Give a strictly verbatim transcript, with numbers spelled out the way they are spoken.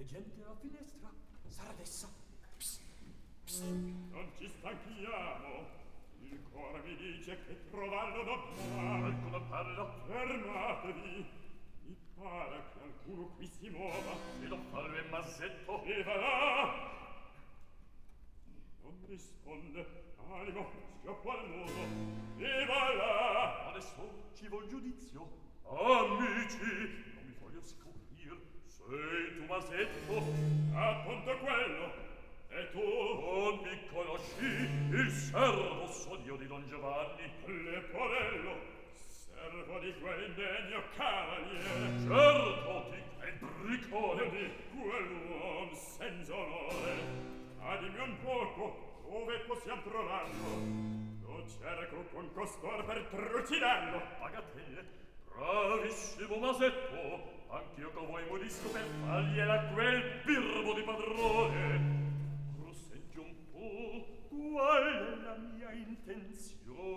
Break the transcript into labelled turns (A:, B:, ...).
A: Che gente alla finestra? Sarà adesso. Psst, psst.
B: Non ci stanchiamo. Il cuore mi dice che trovarlo dobbiamo.
C: Qualcuno parla.
B: Fermatevi. Mi pare che qualcuno qui si muova.
C: Se lo fallo è Masetto.
B: E va là. Non risponde. Animo, schioppo al muso. E va là.
C: Adesso ci vuol giudizio. Amici, non mi voglio scoprir. Sei tu Masetto?
B: Appunto quello. E tu?
C: Non mi conosci? Il servo son io di Don Giovanni.
B: Leporello, servo di quel degno cavaliere.
C: Certo, di quel briccone.
B: Di quell'uom senza onore. Adimi un poco. Dove possiamo trovarlo? Lo cerco con costor per trucidarlo.
C: Bagatelle. Bravissimo Masetto. Anch'io con voi morisco per fargliela quel birbo di padrone. Senti un po', qual è la mia intenzione?